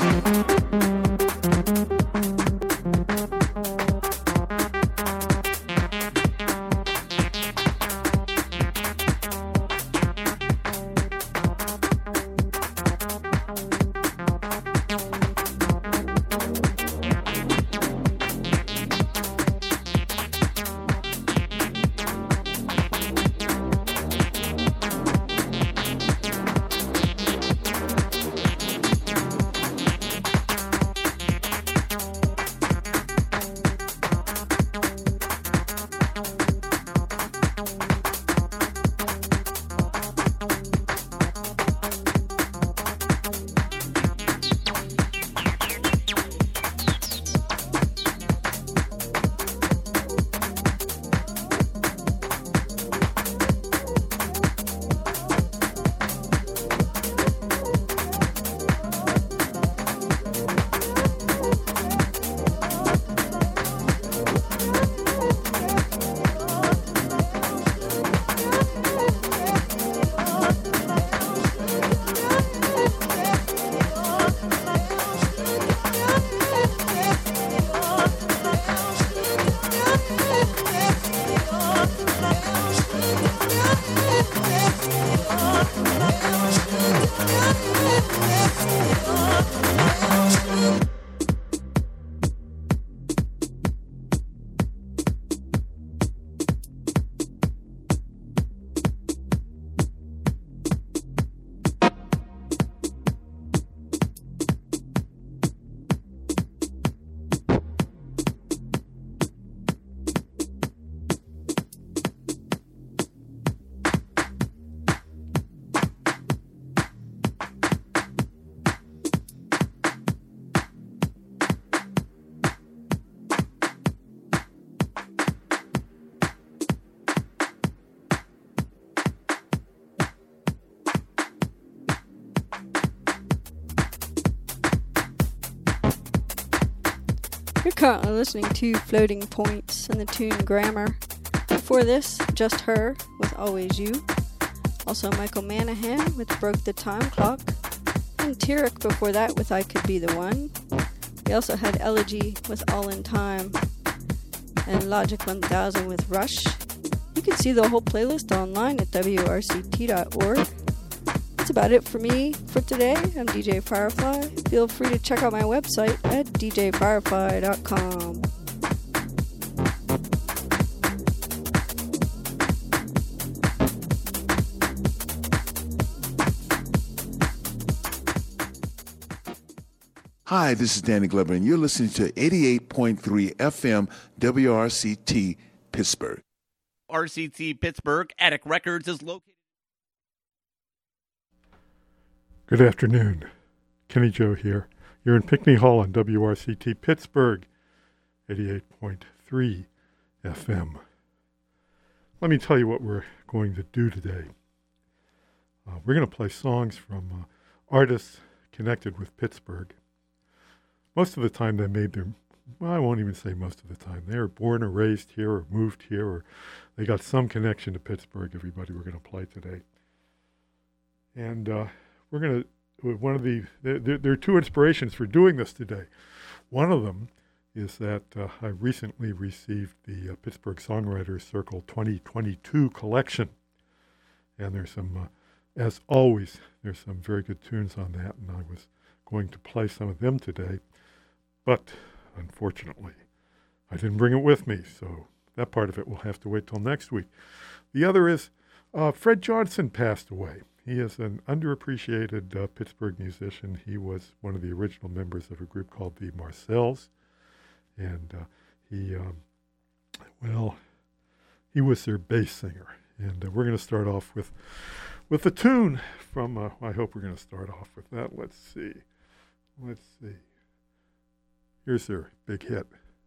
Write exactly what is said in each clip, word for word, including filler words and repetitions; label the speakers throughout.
Speaker 1: You're currently listening to Floating Points and the tune Grammar. Before this, Just Her with Always You. Also Michael Manahan with Broke the Time Clock. And Tyrek before that with I Could Be the One. We also had Elegy with All in Time. And Logic one thousand with Rush. You can see the whole playlist online at W R C T dot org. That's about it for me for today. I'm D J Firefly. Feel free to check out my website at D J firefly dot com.
Speaker 2: Hi, this is Danny Glover, and you're listening to eighty-eight point three F M W R C T Pittsburgh.
Speaker 3: R C T Pittsburgh, Attic Records is located.
Speaker 4: Good afternoon. Kenny Joe here. You're in Pinckney Hall on W R C T Pittsburgh, eighty-eight point three F M. Let me tell you what we're going to do today. Uh, we're going to play songs from uh, artists connected with Pittsburgh. Most of the time they made their, well, I won't even say most of the time. They were born or raised here or moved here, or they got some connection to Pittsburgh, everybody we're going to play today. And uh, we're going to, one of the, there, there are two inspirations for doing this today. One of them is that uh, I recently received the uh, Pittsburgh Songwriters Circle twenty twenty-two collection. And there's some, uh, as always, there's some very good tunes on that, and I was going to play some of them today. But unfortunately, I didn't bring it with me, so that part of it will have to wait till next week. The other is uh, Fred Johnson passed away. He is an underappreciated uh, Pittsburgh musician. He was one of the original members of a group called the Marcells, and uh, he, um, well, he was their bass singer. And uh, we're going to start off with with the tune from, uh, I hope we're going to start off with that. Let's see. Let's see. Here's their big hit.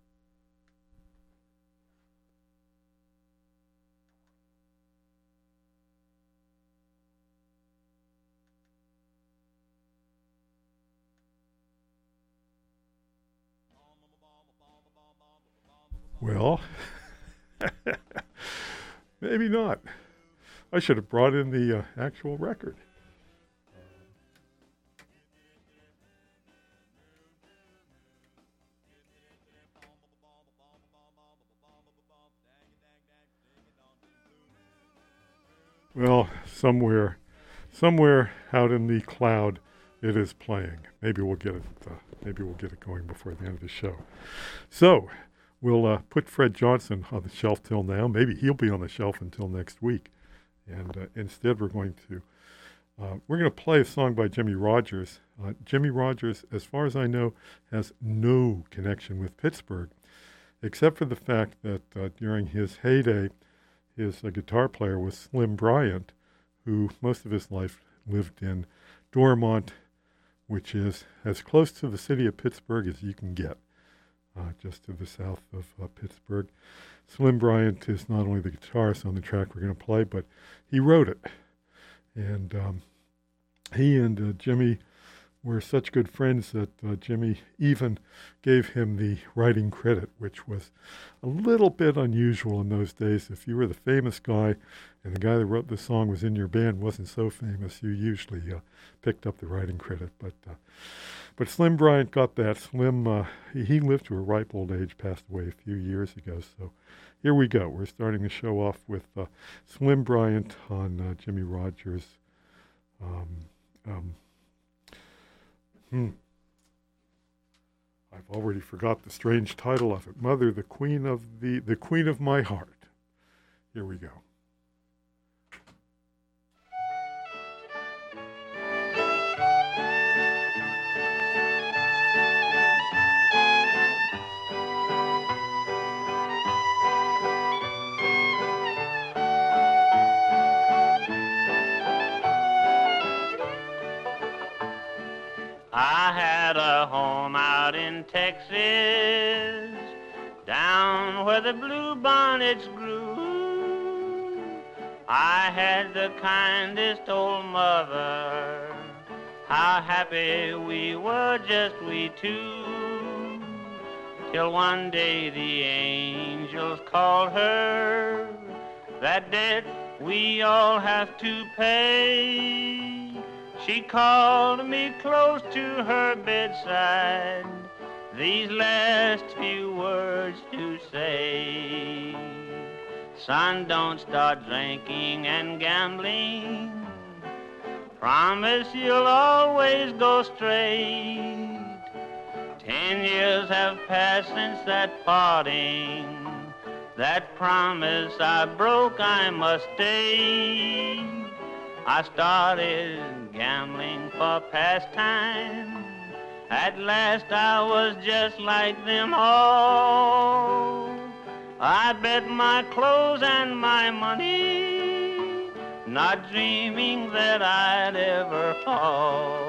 Speaker 4: Well, maybe not. I should have brought in the uh, actual record. Well, somewhere, somewhere out in the cloud, it is playing. Maybe we'll get it. Uh, maybe we'll get it going before the end of the show. So we'll uh, put Fred Johnson on the shelf till now. Maybe he'll be on the shelf until next week. And uh, instead, we're going to uh, we're going to play a song by Jimmie Rodgers. Uh, Jimmie Rodgers, as far as I know, has no connection with Pittsburgh, except for the fact that uh, during his heyday, his uh, guitar player was Slim Bryant, who most of his life lived in Dormont, which is as close to the city of Pittsburgh as you can get, uh, just to the south of uh, Pittsburgh. Slim Bryant is not only the guitarist on the track we're going to play, but he wrote it. And um, he and uh, Jimmie were such good friends that uh, Jimmie even gave him the writing credit, which was a little bit unusual in those days. If you were the famous guy and the guy that wrote the song was in your band wasn't so famous, you usually uh, picked up the writing credit. But uh, but Slim Bryant got that. Slim, uh, he, he lived to a ripe old age, passed away a few years ago. So here we go. We're starting the show off with uh, Slim Bryant on uh, Jimmie Rodgers. Um, um, hmm. I've already forgot the strange title of it. Mother, the Queen of the the Queen of My Heart. Here we go.
Speaker 5: I had a home out in Texas, down where the bluebonnets grew. I had the kindest old mother, how happy we were, just we two. Till one day the angels called her, that debt we all have to pay. She called me close to her bedside, these last few words to say. Son, don't start drinking and gambling. Promise you'll always go straight. Ten years have passed since that parting. That promise I broke, I must stay. I started gambling for pastime. At last I was just like them all. I bet my clothes and my money, not dreaming that I'd ever fall.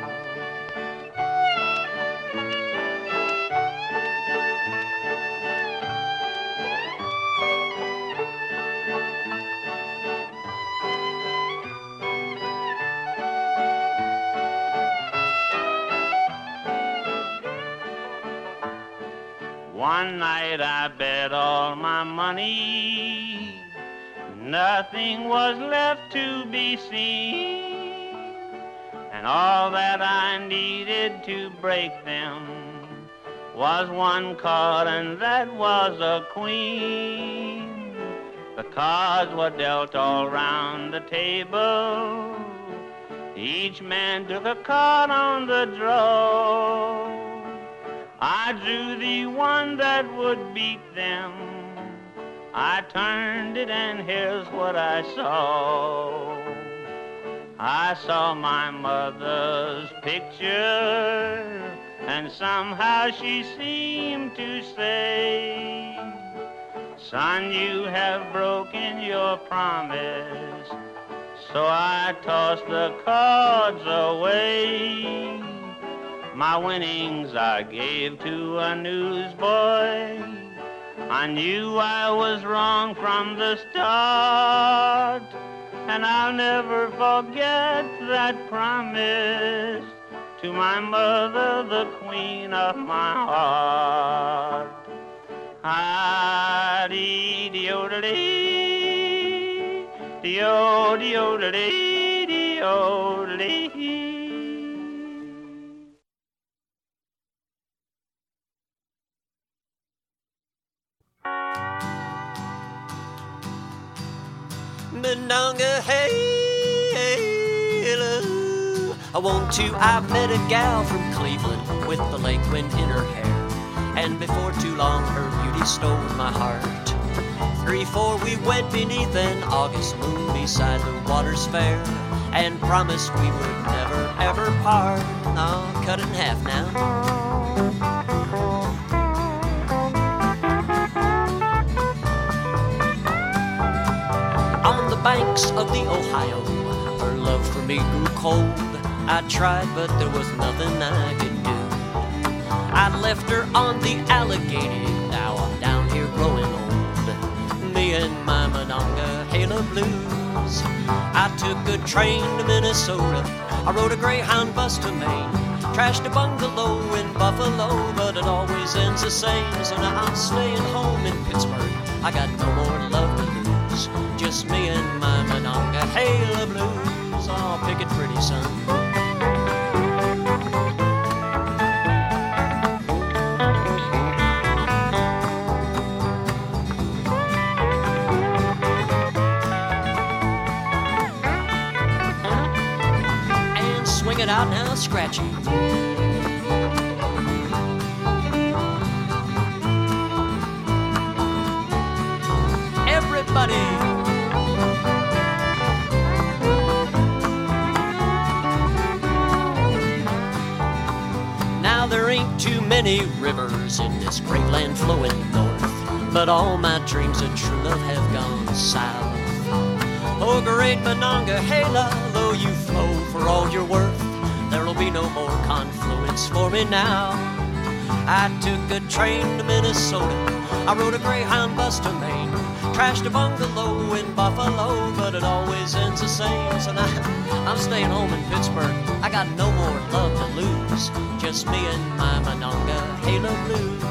Speaker 5: One night I bet all my money, nothing was left to be seen, and all that I needed to break them was one card, and that was a queen. The cards were dealt all round the table, each man took a card on the draw. I drew the one that would beat them. I turned it and here's what I saw. I saw my mother's picture, and somehow she seemed to say, son, you have broken your promise. So I tossed the cards away. My winnings I gave to a newsboy. I knew I was wrong from the start, and I'll never forget that promise to my mother, the queen of my heart. Ah-dee-dee-o-dee, dee-o-dee-o-dee, dee-o-dee.
Speaker 6: Monongahela. I want to, I met a gal from Cleveland with the lake wind in her hair, and before too long her beauty stole my heart. Three, four, we went beneath an August moon beside the water's fair, and promised we would never ever part. I'll cut it in half now. On the banks of the Ohio, her love for me grew cold. I tried, but there was nothing I could do. I left her on the Allegheny, now I'm down here growing old. Me and my Monongahela blues. I took a train to Minnesota, I rode a Greyhound bus to Maine, trashed a bungalow in Buffalo, but it always ends the same. So now I'm staying home in Pittsburgh, I got no more love to lose. Just me and my Monongahela blues. I'll pick it pretty, son. Swing it out now, scratchy. Everybody. Now there ain't too many rivers in this great land flowing north, but all my dreams of true love have gone south. Oh, great Monongahela, though you flow for all your worth, there'll be no more confluence for me now. I took a train to Minnesota, I rode a Greyhound bus to Maine, trashed a bungalow in Buffalo, but it always ends the same. So now I'm staying home in Pittsburgh, I got no more love to lose. Just me and my Monongahela blues.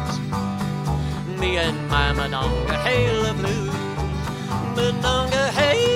Speaker 6: Me and my Monongahela blues. Monongahela.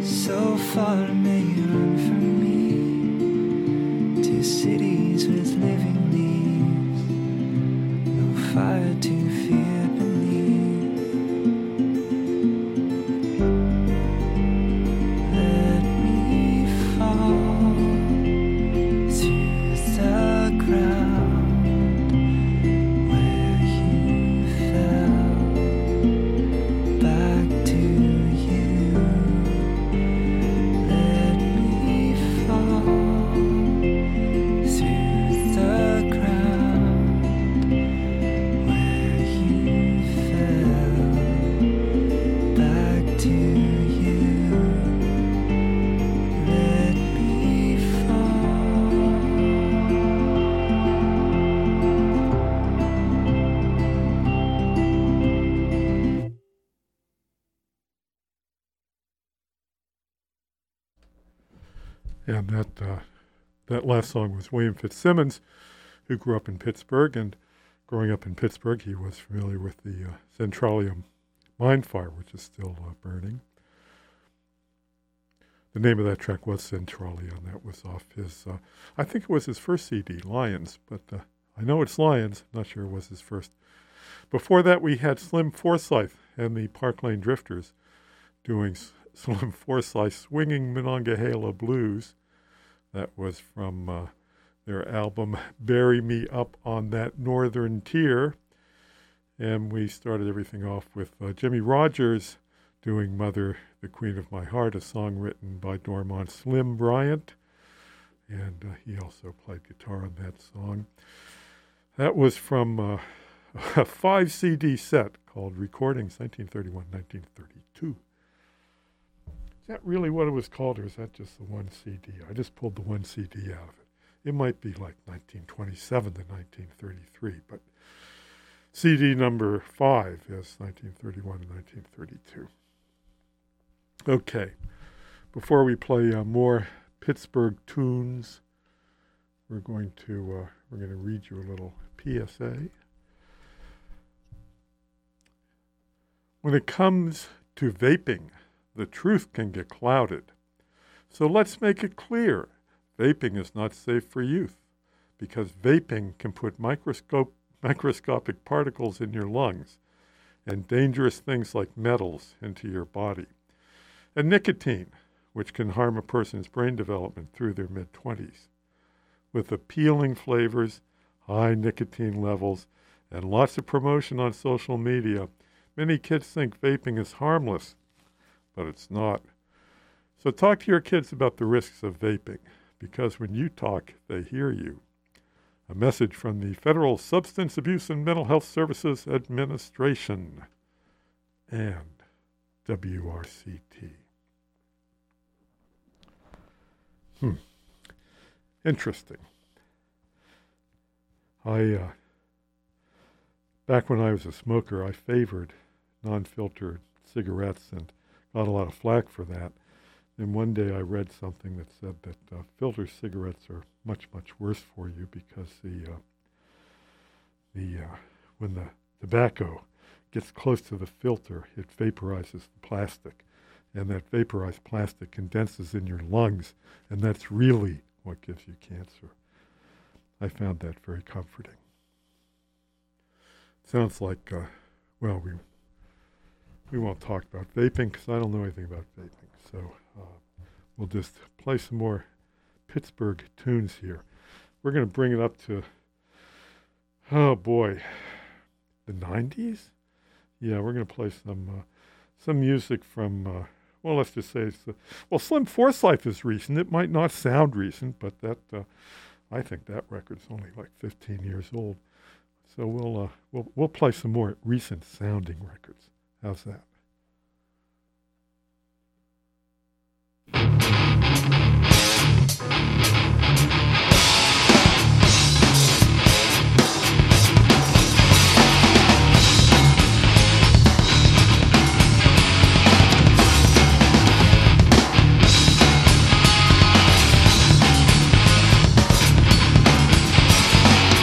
Speaker 7: Far may you run from me to cities with
Speaker 4: And that uh, that last song was William Fitzsimmons, who grew up in Pittsburgh. And growing up in Pittsburgh, he was familiar with the uh, Centralium mine fire, which is still uh, burning. The name of that track was Centralia, and that was off his, uh, I think it was his first C D, Lions, but uh, I know it's Lions, not sure it was his first. Before that, we had Slim Forsyth and the Park Lane Drifters doing S- Slim Forsyth Swinging Monongahela Blues. That was from uh, their album Bury Me Up on That Northern Tier. And we started everything off with uh, Jimmy Rogers doing Mother, the Queen of My Heart, a song written by Dormont Slim Bryant. And uh, he also played guitar on that song. That was from uh, a five C D set called Recordings nineteen thirty-one to nineteen thirty-two. Is that really what it was called, or is that just the one C D? I just pulled the one C D out of it. It might be like nineteen twenty-seven to nineteen thirty-three, but C D number five is nineteen thirty-one to nineteen thirty-two. Okay, before we play uh, more Pittsburgh tunes, we're going to uh, we're going to read you a little P S A. When it comes to vaping, the truth can get clouded. So let's make it clear. Vaping is not safe for youth because vaping can put microscope, microscopic particles in your lungs and dangerous things like metals into your body. And nicotine, which can harm a person's brain development through their mid-twenties. With appealing flavors, high nicotine levels, and lots of promotion on social media, many kids think vaping is harmless, but it's not. So talk to your kids about the risks of vaping, because when you talk, they hear you. A message from the Federal Substance Abuse and Mental Health Services Administration and W R C T. Hmm. Interesting. I, uh, back when I was a smoker, I favored non-filtered cigarettes and got a lot of flack for that. And one day I read something that said that uh, filter cigarettes are much, much worse for you because the uh, the uh, when the tobacco gets close to the filter, it vaporizes the plastic, and that vaporized plastic condenses in your lungs, and that's really what gives you cancer. I found that very comforting. Sounds like, uh, well, we we won't talk about vaping because I don't know anything about vaping. So uh, we'll just play some more Pittsburgh tunes here. We're going to bring it up to, oh boy, the nineties? Yeah, we're going to play some uh, some music from, uh, well, let's just say, it's, uh, well, Slim Forsyth is recent. It might not sound recent, but that uh, I think that record's only like fifteen years old. So we'll uh, we'll we'll play some more recent sounding records. How's that?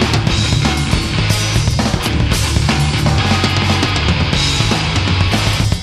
Speaker 7: Thank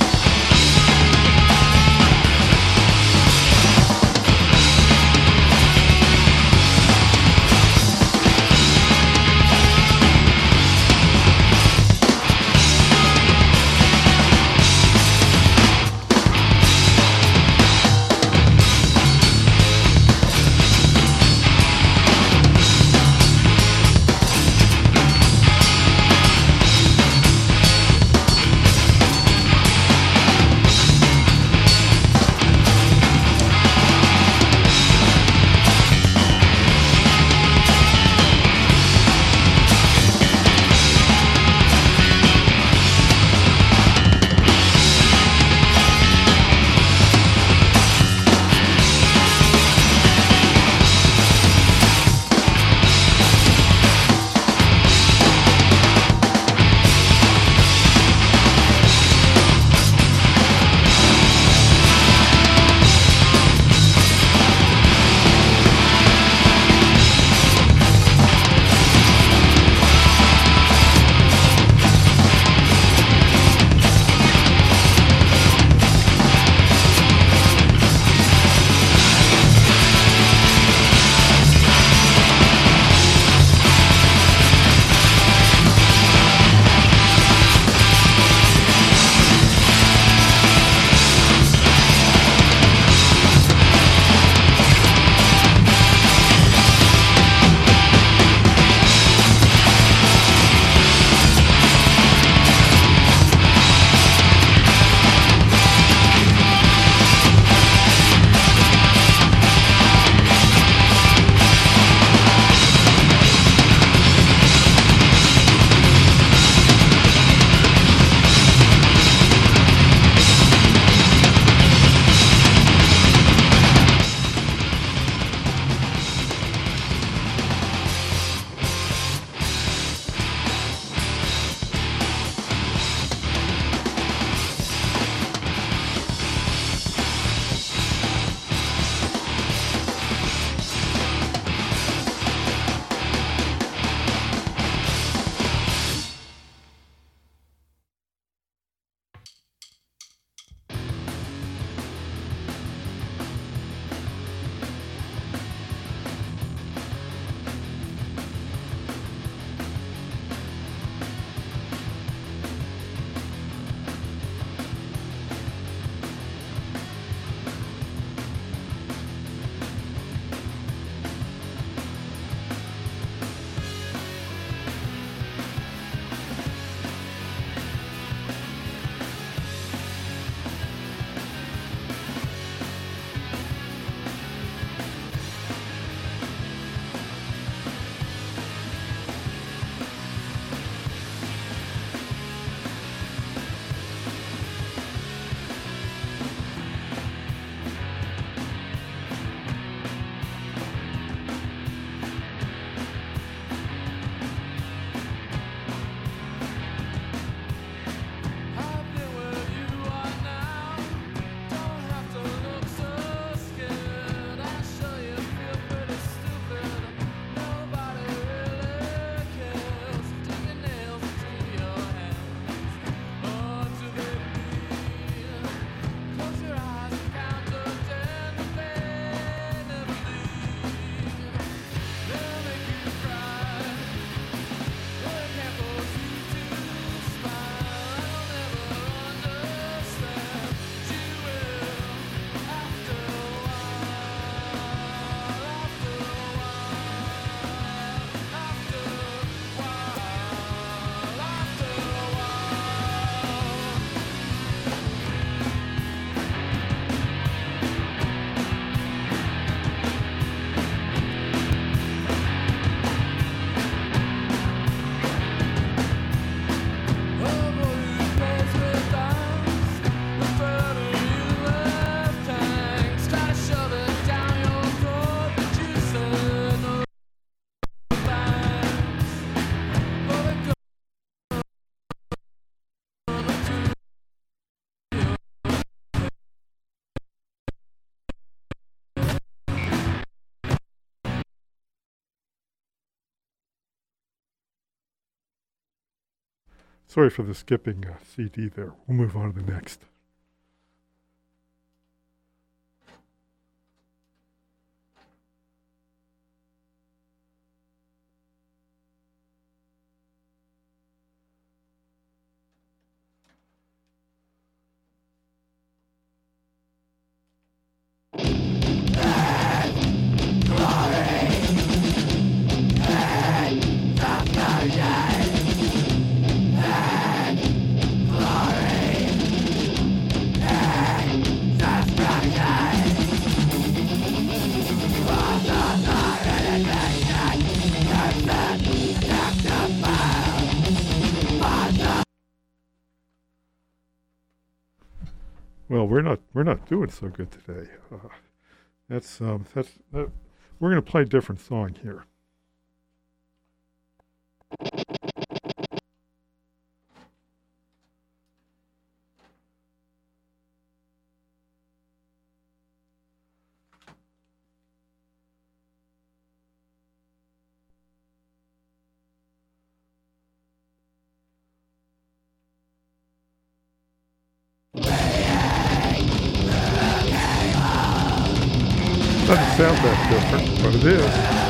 Speaker 4: Sorry for the skipping uh, C D there. We'll move on to the next. Well, we're not we're not doing so good today. Uh, that's um, that's that, we're going to play a different song here. Doesn't sound that different, but it is.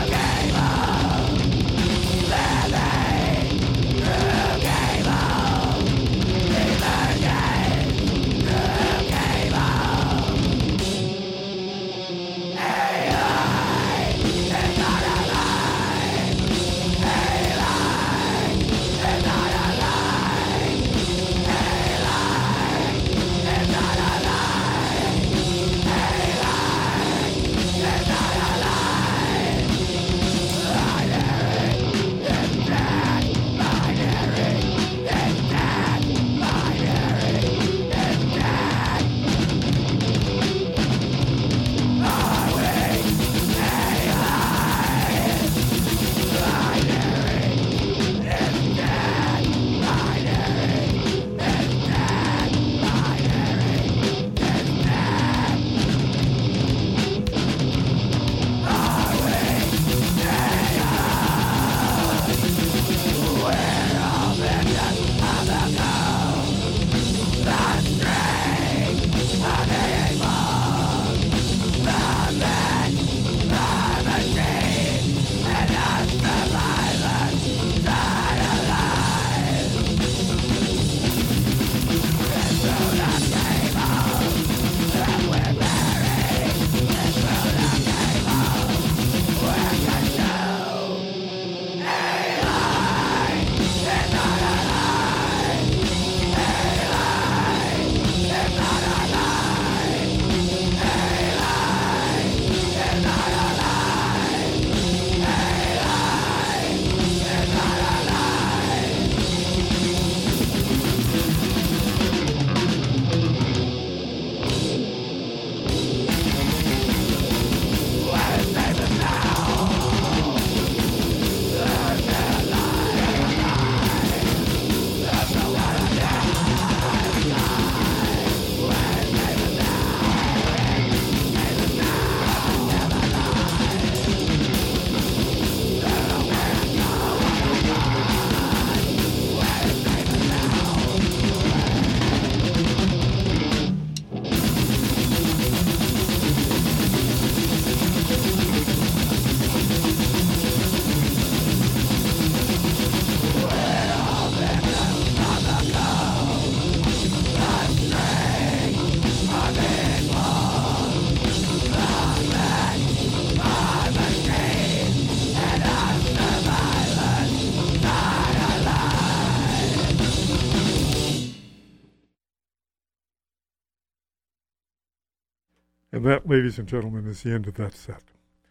Speaker 4: And that, ladies and gentlemen, is the end of that set.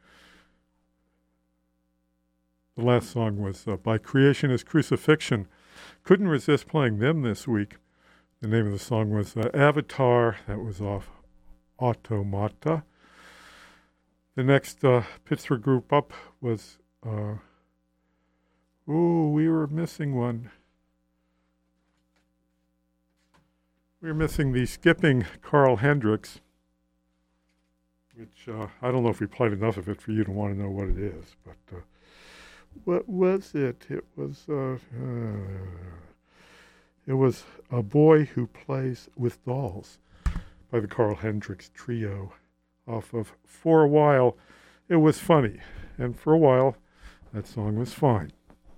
Speaker 4: The last song was uh, by Creation is Crucifixion. Couldn't resist playing them this week. The name of the song was uh, Avatar. That was off Automata. The next uh, Pittsburgh group up was, uh, ooh, we were missing one. We were missing the skipping Carl Hendricks, which uh, I don't know if we played enough of it for you to want to know what it is, but uh, what was it? It was, uh, uh, It was A Boy Who Plays with Dolls by the Carl Hendricks Trio off of For a While It Was Funny. And for a while, that song was fine.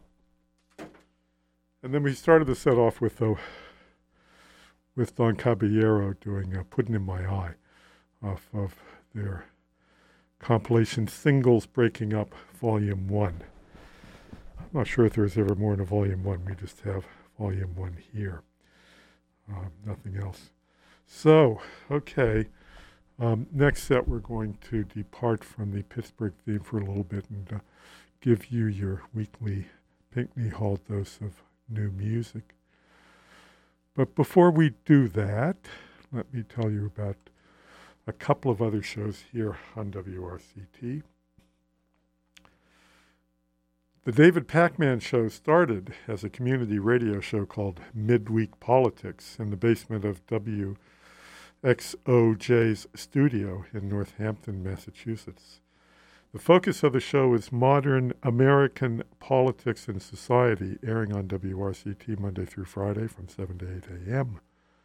Speaker 4: And then we started the set off with uh, with Don Caballero doing uh, Puttin' in My Eye off of their compilation Singles Breaking Up Volume one. I'm not sure if there's ever more than a Volume one. We just have Volume one here. Uh, nothing else. So, okay. Um, next set, we're going to depart from the Pittsburgh theme for a little bit and uh, give you your weekly Pinckney Hall dose of new music. But before we do that, let me tell you about a couple of other shows here on W R C T. The David Pacman Show started as a community radio show called Midweek Politics in the basement of W X O J's studio in Northampton, Massachusetts. The focus of the show is modern American politics and society, airing on W R C T Monday through Friday from seven to eight a.m.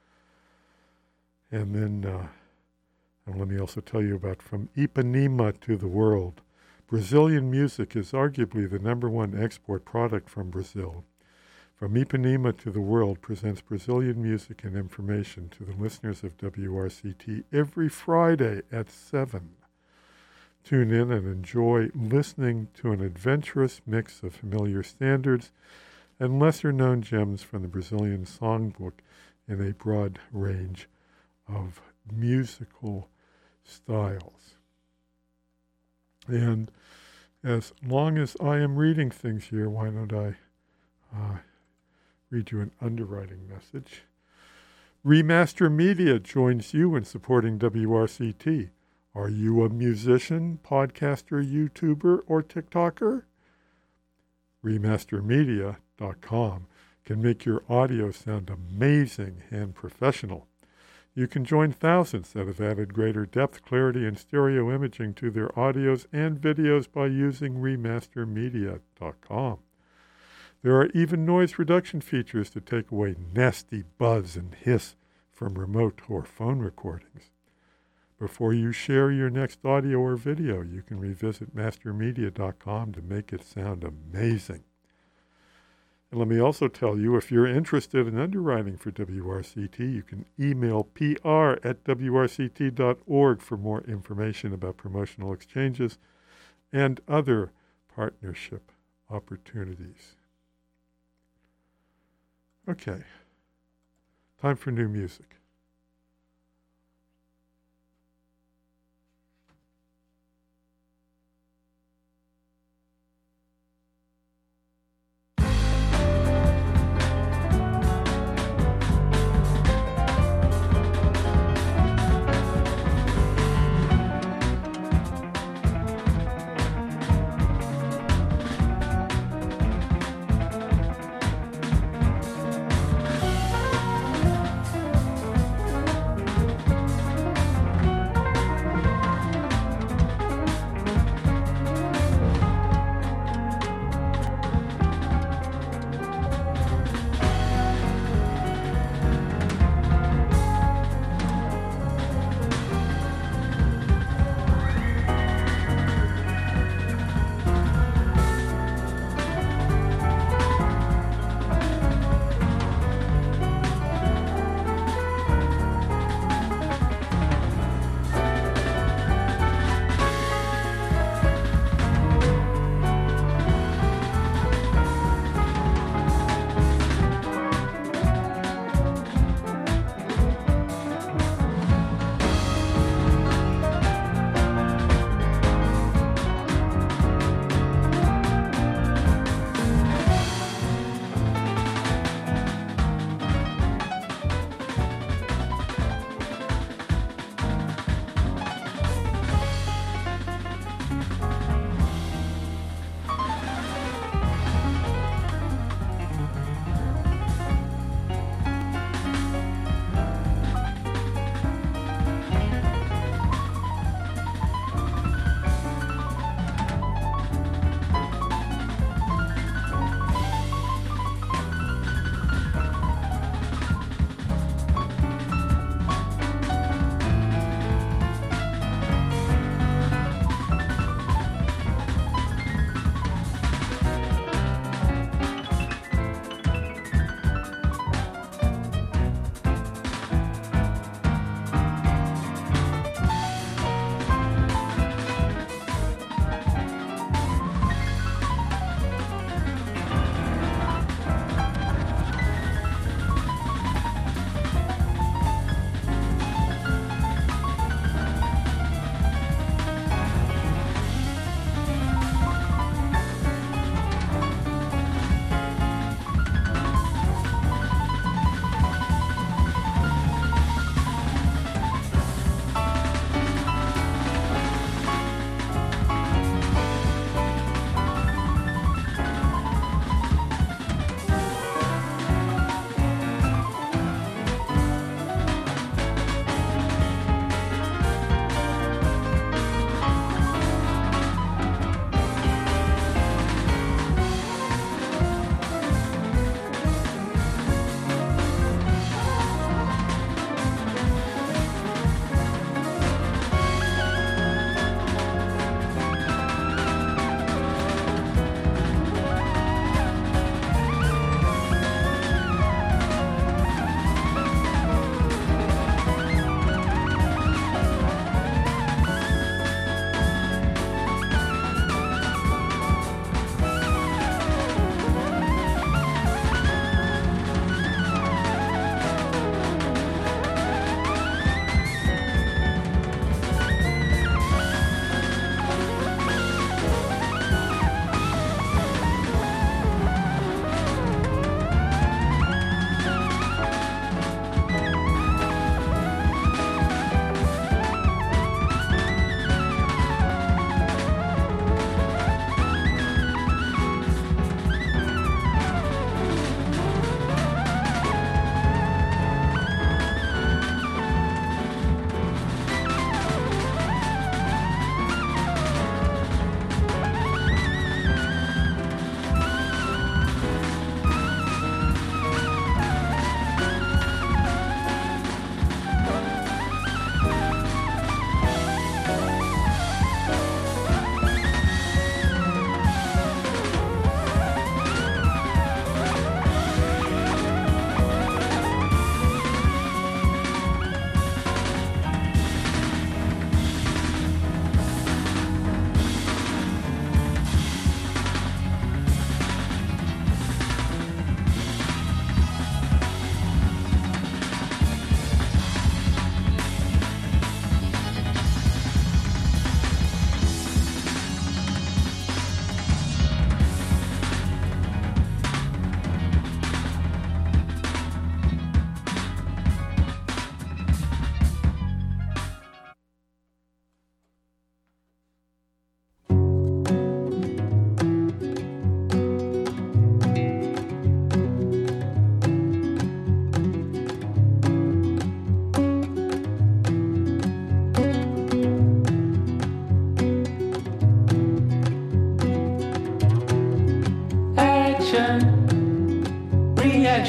Speaker 4: And then, uh, and let me also tell you about From Ipanema to the World. Brazilian music is arguably the number one export product from Brazil. From Ipanema to the World presents Brazilian music and information to the listeners of W R C T every Friday at seven. Tune in and enjoy listening to an adventurous mix of familiar standards and lesser-known gems from the Brazilian songbook in a broad range of musical styles. And as long as I am reading things here, why don't I uh, read you an underwriting message? Remaster Media joins you in supporting W R C T. Are you a musician, podcaster, YouTuber, or TikToker? Remaster Media dot com can make your audio sound amazing and professional. You can join thousands that have added greater depth, clarity, and stereo imaging to their audios and videos by using Remaster Media dot com. There are even noise reduction features to take away nasty buzz and hiss from remote or phone recordings. Before you share your next audio or video, you can revisit Master Media dot com to make it sound amazing. And let me also tell you, if you're interested in underwriting for W R C T, you can email P R at W R C T dot org for more information about promotional exchanges and other partnership opportunities. Okay, time for new music.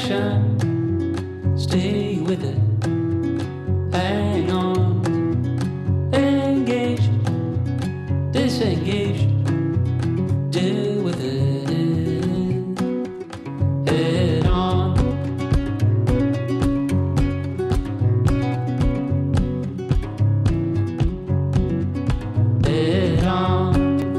Speaker 7: direction. Stay with it. Hang on. Engage. Disengage. Deal with it. Head on. Head on.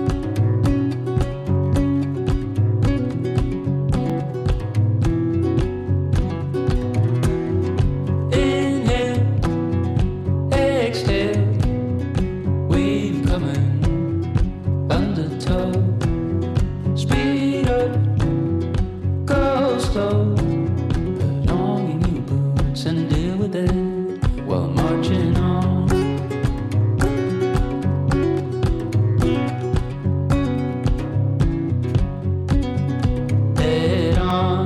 Speaker 7: Inhale, exhale, wave coming, undertow. Speed up, go slow. Put on your new boots and deal with it while marching on. Head on.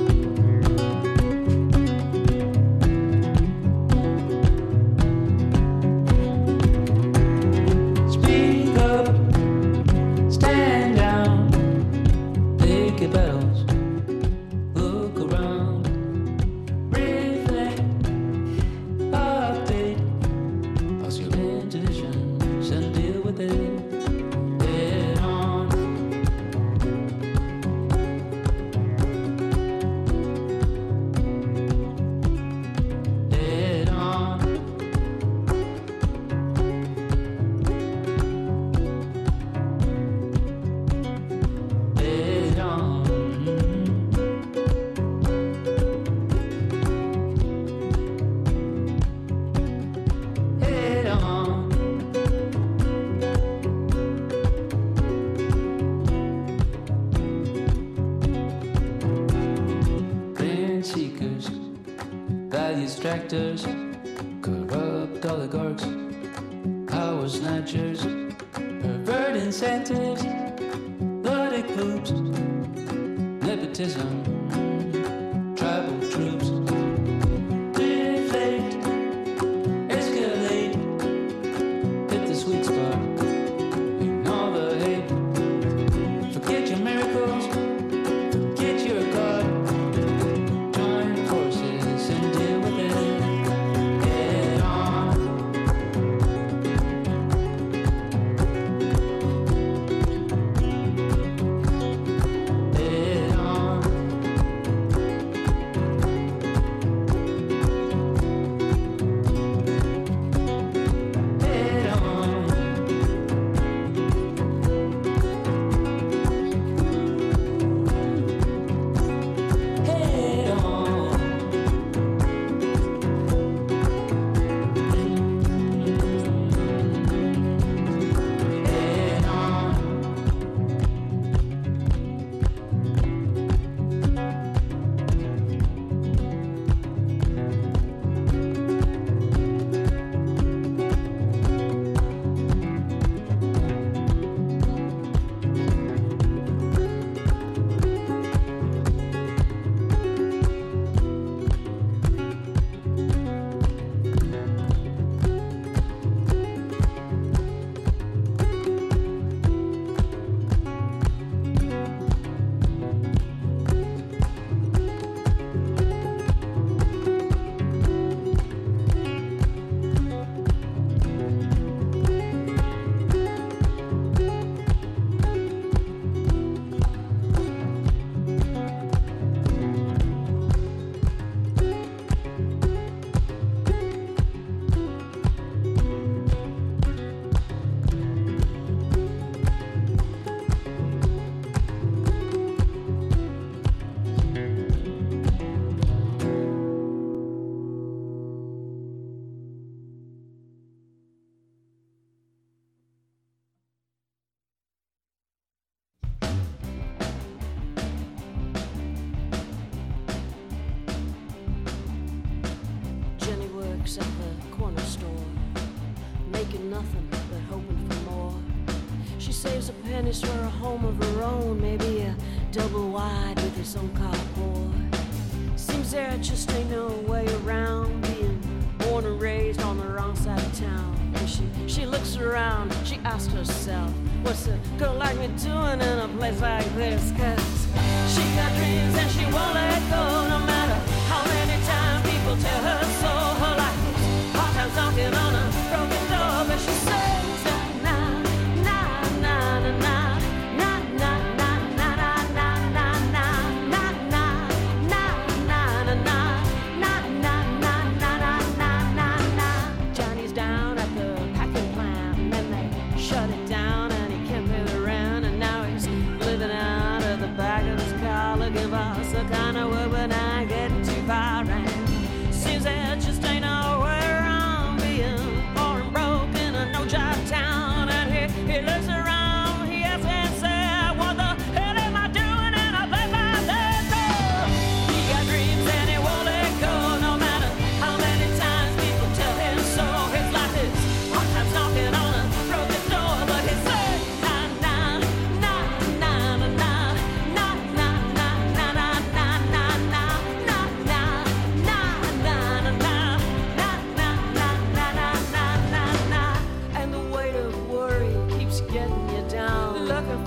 Speaker 7: Speak up, stand down, take your battles, look around, reflect, update, pass your intuitions and deal with it. Head on. Head on. Head on. Head on. Grand seekers, value extractors, corrupt oligarchs, power snatchers, pervert incentives, bloody loops, nepotism, tribal troops. Deflate, escalate, hit the sweet spot, ignore the hate, forget your miracles, forget your God, join forces and deal with it. Head on. Head on. Head on. Head on. Head on.
Speaker 8: Jenny works at the corner store, making nothing but hoping for more. She saves a pennies for a home of her own, maybe a double wide with its own carport. Seems there just ain't no way around being born and raised on the wrong side of town. And she, she looks around, she asks herself, what's a girl like me doing in a place like this? Cause she got dreams and she won't let go no matter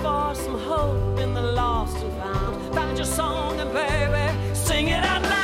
Speaker 8: for some hope in the lost and found. Find your song and baby, sing it out loud.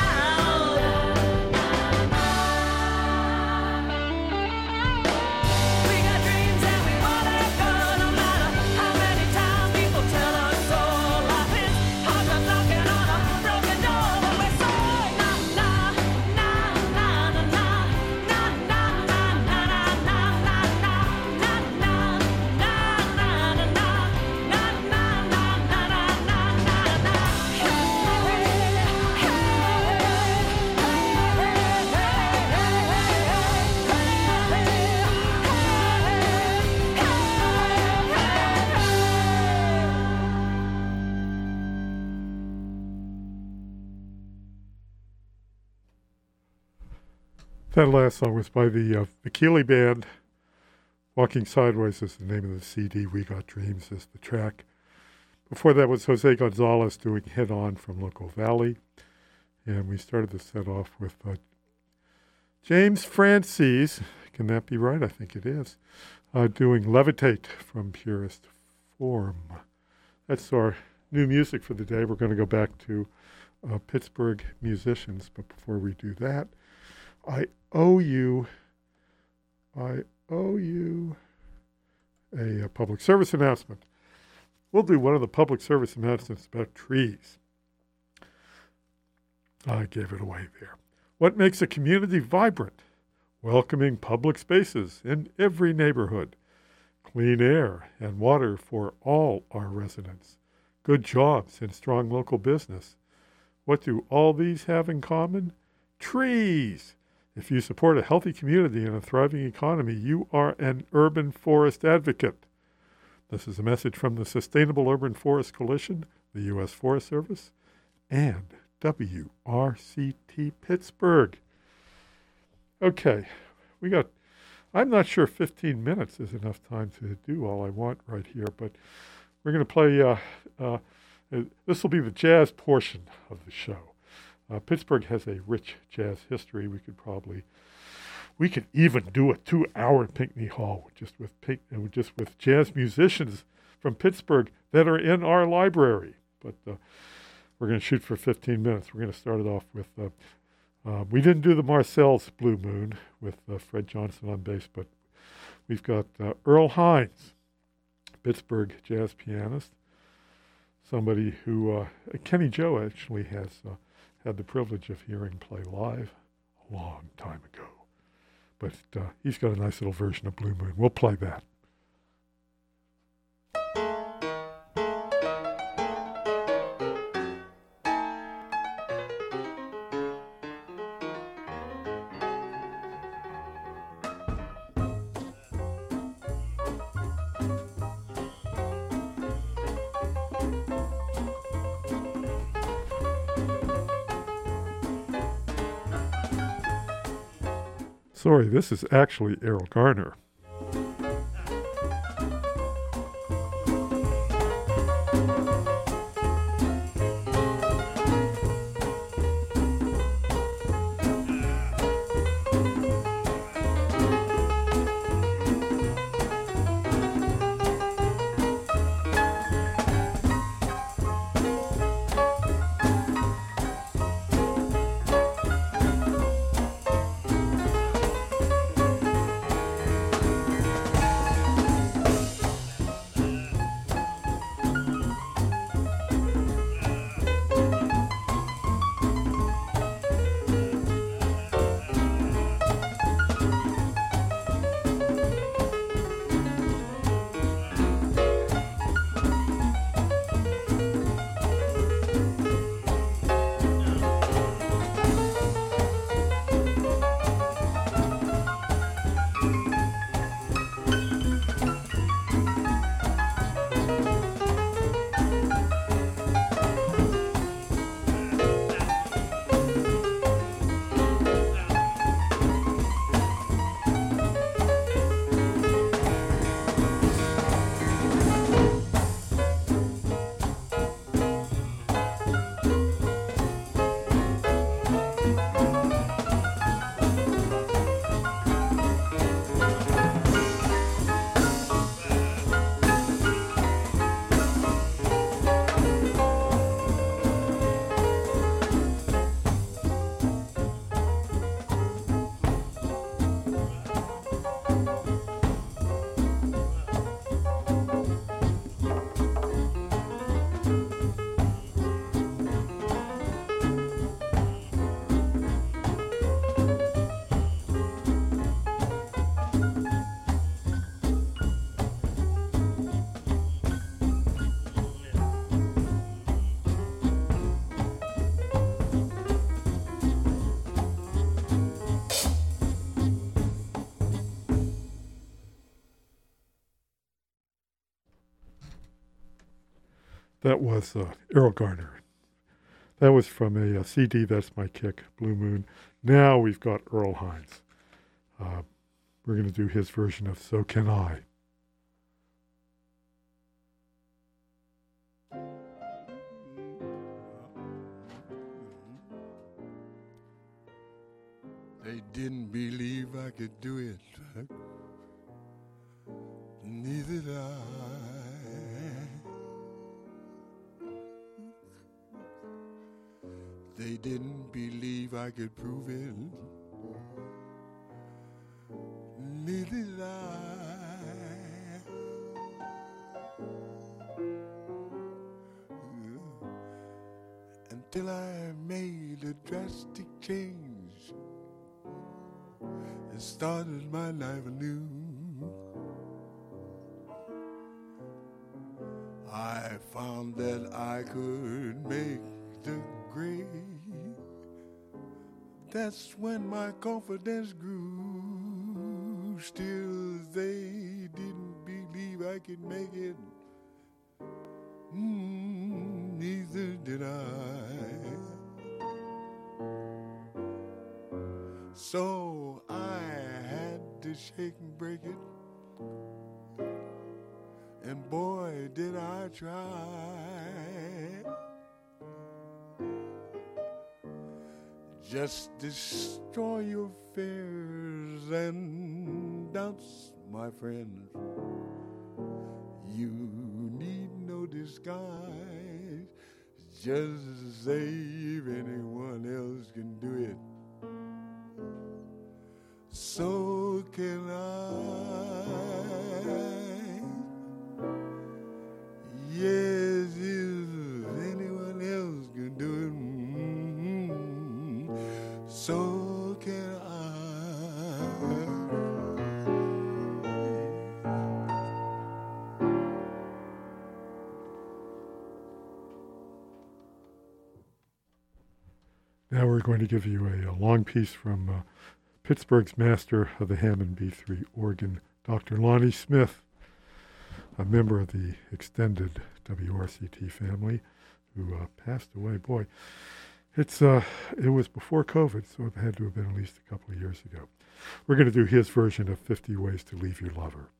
Speaker 4: That last song was by the uh, the Keeley Band. Walking Sideways is the name of the C D. We Got Dreams is the track. Before that was Jose Gonzalez doing Head On from Local Valley. And we started the set off with uh, James Francis. Can that be right? I think it is. Uh, doing Levitate from Purest Form. That's our new music for the day. We're going to go back to uh, Pittsburgh musicians. But before we do that, I owe you, I owe you a, a public service announcement. We'll do one of the public service announcements about trees. I gave it away there. What makes a community vibrant? Welcoming public spaces in every neighborhood. Clean air and water for all our residents. Good jobs and strong local business. What do all these have in common? Trees! If you support a healthy community and a thriving economy, you are an urban forest advocate. This is a message from the Sustainable Urban Forest Coalition, the U S Forest Service, and W R C T Pittsburgh. Okay, we got, I'm not sure fifteen minutes is enough time to do all I want right here, but we're going to play, uh, uh, this will be the jazz portion of the show. Uh, Pittsburgh has a rich jazz history. We could probably, we could even do a two-hour Pinckney Hall just with Pink, uh, just with jazz musicians from Pittsburgh that are in our library. But uh, we're going to shoot for fifteen minutes. We're going to start it off with, uh, uh, we didn't do the Marcel's Blue Moon with uh, Fred Johnson on bass, but we've got uh, Earl Hines, Pittsburgh jazz pianist, somebody who uh, Kenny Joe actually has uh, had the privilege of hearing play live a long time ago. But uh, he's got a nice little version of Blue Moon. We'll play that. Sorry, this is actually Errol Garner. That was uh, Errol Garner. That was from a, a C D, That's My Kick, Blue Moon. Now we've got Earl Hines. Uh, we're going to do his version of So Can I.
Speaker 9: They didn't believe I could do it. Neither did I. They didn't believe I could prove it. Neither did I. Until I made a drastic change and started my life anew. I found that I could make the grade. That's when my confidence grew. Still, they didn't believe I could make it. Mm, neither did I. So I had to shake and break it. And boy, did I try. Just destroy your fears and doubts, my friends. You need no disguise. Just say if anyone else can do it, so can I. Yes, if anyone else can do it, mm-hmm, so can I.
Speaker 4: Now we're going to give you a, a long piece from uh, Pittsburgh's master of the Hammond B three organ, Doctor Lonnie Smith, a member of the extended W R C T family who uh, passed away. Boy, it's uh, it was before COVID, so it had to have been at least a couple of years ago. We're going to do his version of fifty Ways to Leave Your Lover.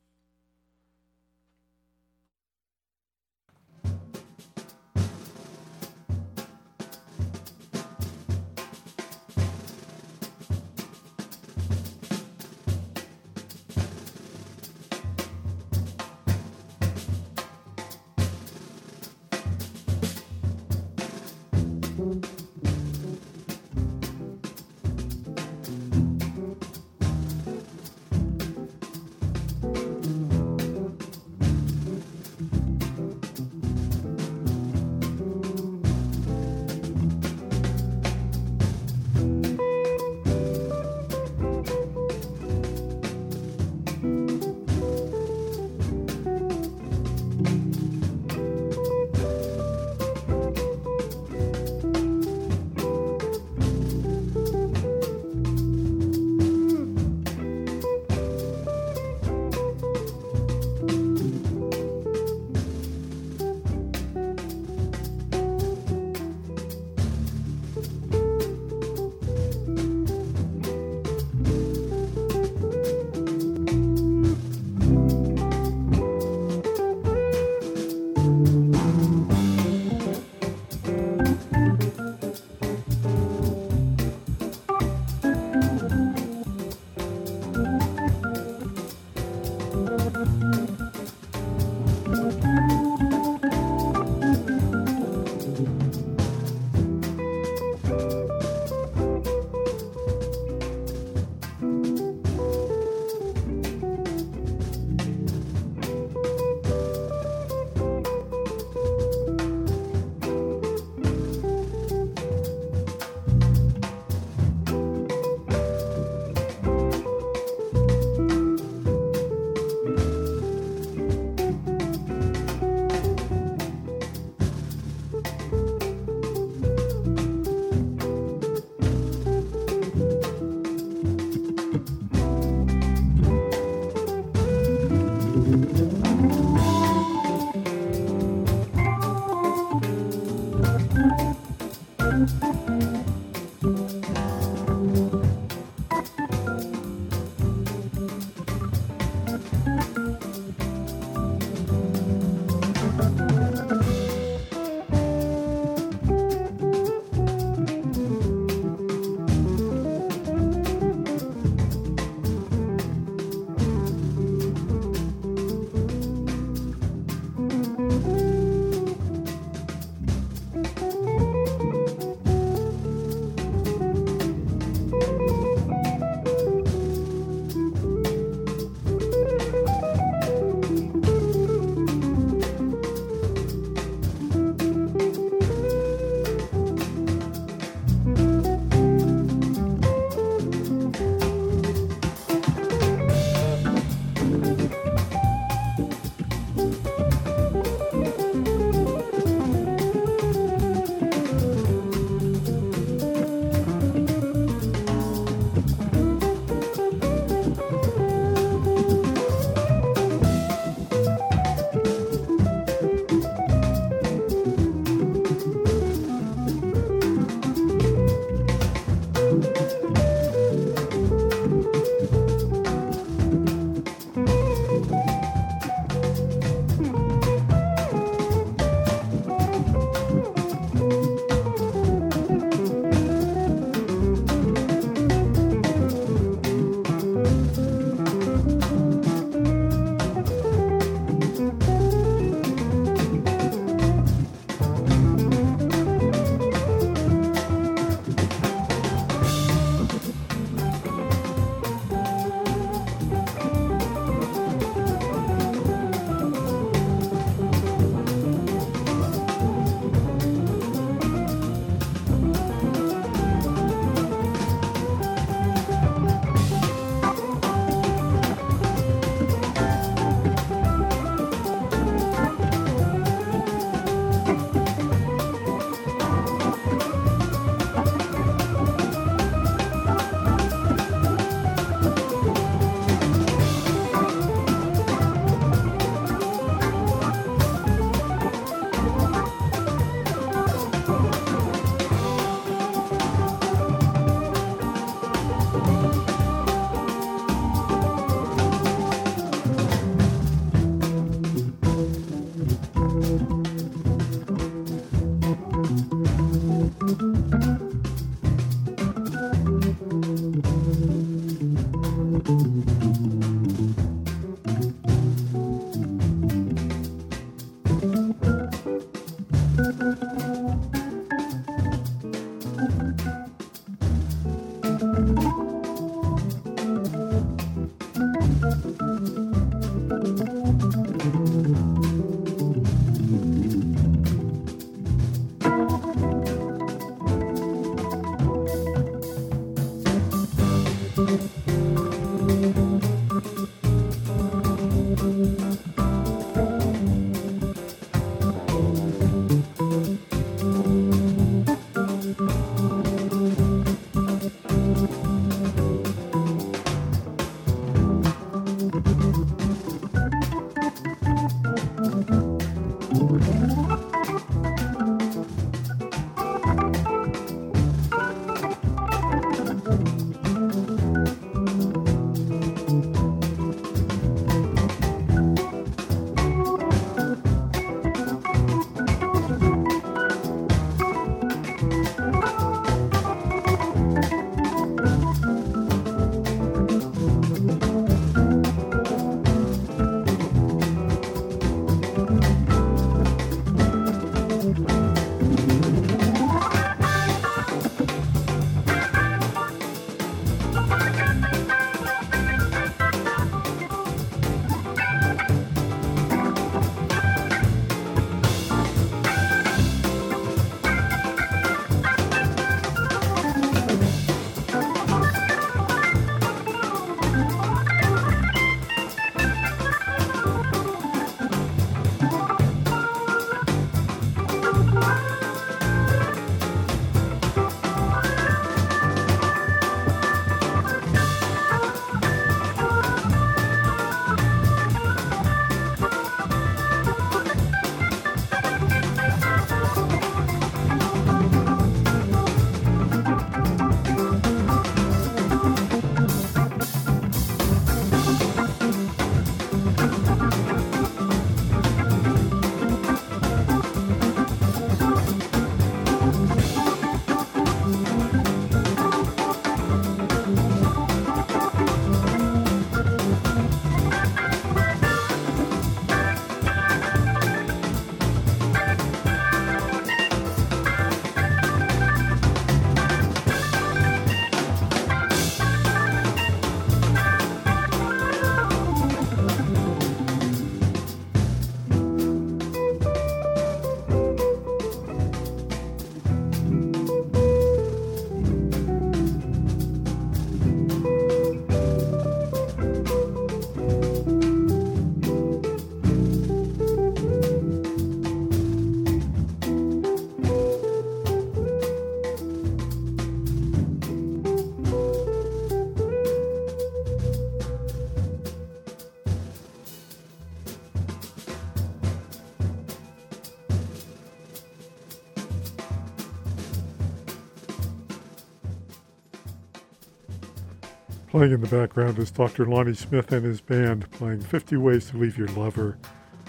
Speaker 4: Playing in the background is Doctor Lonnie Smith and his band playing fifty Ways to Leave Your Lover.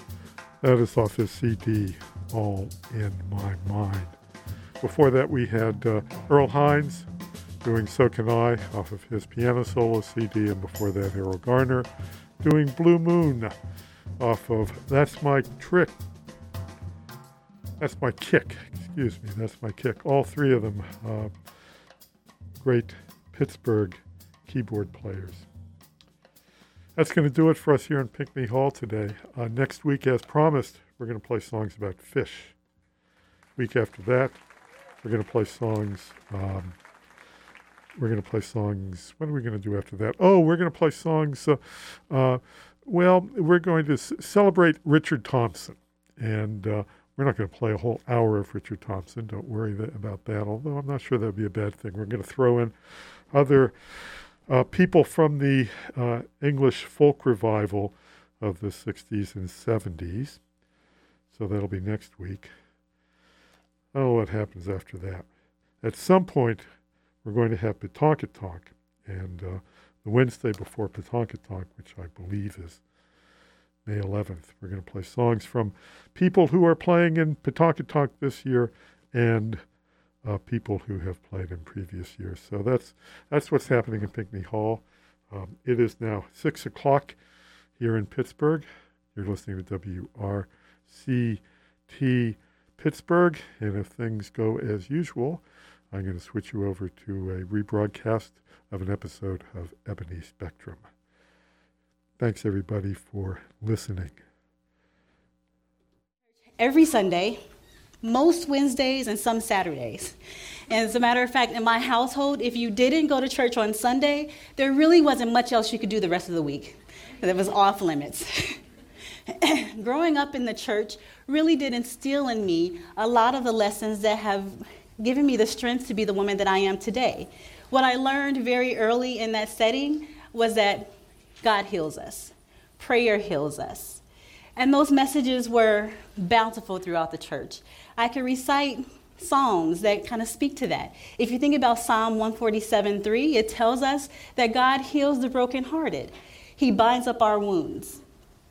Speaker 4: That is off his C D, All in My Mind. Before that, we had uh, Earl Hines doing So Can I off of his piano solo C D, and before that, Errol Garner doing Blue Moon off of That's My Trick. That's My Kick. Excuse me, That's My Kick. All three of them uh, great Pittsburgh keyboard players. That's going to do it for us here in Pinckney Hall today. Uh, next week, as promised, we're going to play songs about fish. Week after that, we're going to play songs. Um, we're going to play songs. What are we going to do after that? Oh, we're going to play songs. Uh, uh, well, we're going to s- celebrate Richard Thompson. And uh, we're not going to play a whole hour of Richard Thompson. Don't worry that, about that, although I'm not sure that would be a bad thing. We're going to throw in other Uh, people from the uh, English folk revival of the sixties and seventies. So that'll be next week. I don't know what happens after that. At some point, we're going to have Pawtucket Talk. And uh, the Wednesday before Pawtucket Talk, which I believe is May eleventh, we're going to play songs from people who are playing in Pawtucket Talk this year and Uh, people who have played in previous years. So that's that's what's happening in Pinckney Hall. Um, it is now six o'clock here in Pittsburgh. You're listening to W R C T Pittsburgh, and if things go as usual, I'm going to switch you over to a rebroadcast of an episode of Ebony Spectrum. Thanks, everybody, for listening.
Speaker 10: Every Sunday, most Wednesdays, and some Saturdays. And as a matter of fact, in my household, if you didn't go to church on Sunday, there really wasn't much else you could do the rest of the week. It was off limits. growing up in the church really did instill in me a lot of the lessons that have given me the strength to be the woman that I am today. What I learned very early in that setting was that God heals us. Prayer heals us. And those messages were bountiful throughout the church. I could recite Psalms that kind of speak to that. If you think about Psalm one forty-seven three, it tells us that God heals the brokenhearted. He binds up our wounds.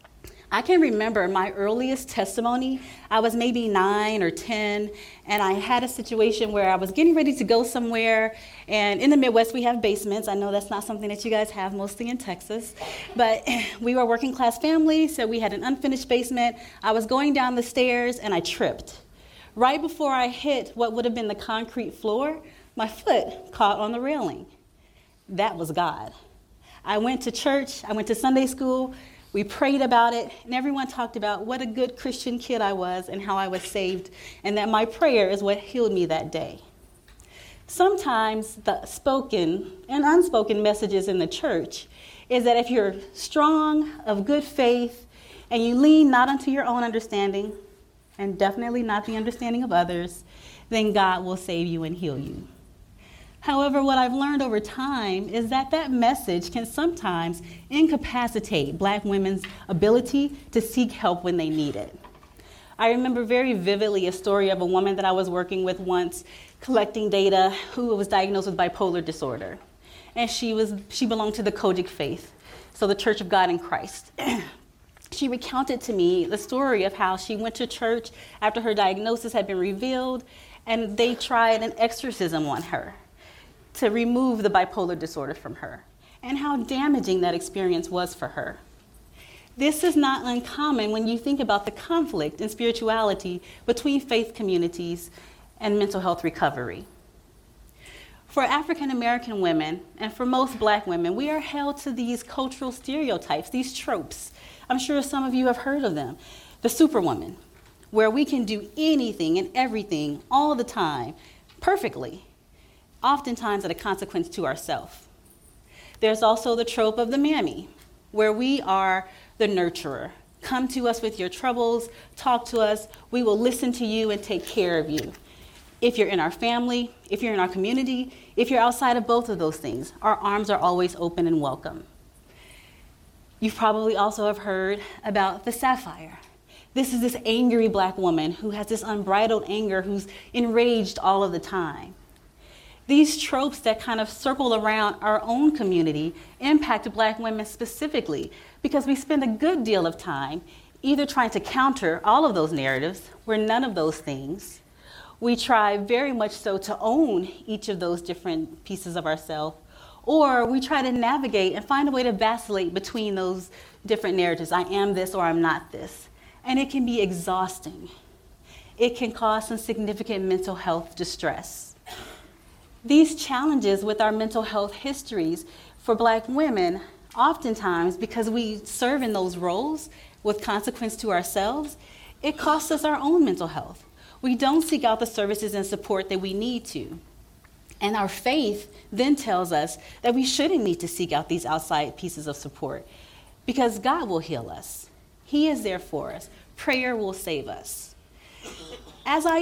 Speaker 10: I can remember my earliest testimony. I was maybe nine or ten, and I had a situation where I was getting ready to go somewhere. And in the Midwest, we have basements. I know that's not something that you guys have, mostly in Texas. But we were a working class family, so we had an unfinished basement. I was going down the stairs, and I tripped. Right before I hit what would have been the concrete floor, my foot caught on the railing. That was God. I went to church. I went to Sunday school. We prayed about it, and everyone talked about what a good Christian kid I was and how I was saved, and that my prayer is what healed me that day. Sometimes the spoken and unspoken messages in the church is that if you're strong, of good faith, and you lean not unto your own understanding, and definitely not the understanding of others, then God will save you and heal you. However, what I've learned over time is that that message can sometimes incapacitate Black women's ability to seek help when they need it. I remember very vividly a story of a woman that I was working with once, collecting data, who was diagnosed with bipolar disorder. And she was she belonged to the Kojic faith, so the Church of God in Christ. She recounted to me the story of how she went to church after her diagnosis had been revealed, and they tried an exorcism on her to remove the bipolar disorder from her, and how damaging that experience was for her. This is not uncommon when you think about the conflict in spirituality between faith communities and mental health recovery. For African American women, and for most Black women, we are held to these cultural stereotypes, these tropes. I'm sure some of you have heard of them. The superwoman, where we can do anything and everything all the time, perfectly, oftentimes at a consequence to ourselves. There's also the trope of the mammy, where we are the nurturer. Come to us with your troubles, talk to us, we will listen to you and take care of you. If you're in our family, if you're in our community, if you're outside of both of those things, our arms are always open and welcome. You probably also have heard about the sapphire. This is this angry Black woman who has this unbridled anger, who's enraged all of the time. These tropes that kind of circle around our own community impact Black women specifically because we spend a good deal of time either trying to counter all of those narratives, we're none of those things. We try very much so to own each of those different pieces of ourselves, or we try to navigate and find a way to vacillate between those different narratives. I am this or I'm not this. And it can be exhausting. It can cause some significant mental health distress. These challenges with our mental health histories for Black women, oftentimes because we serve in those roles with consequence to ourselves, it costs us our own mental health. We don't seek out the services and support that we need to. And our faith then tells us that we shouldn't need to seek out these outside pieces of support because God will heal us. He is there for us. Prayer will save us. As I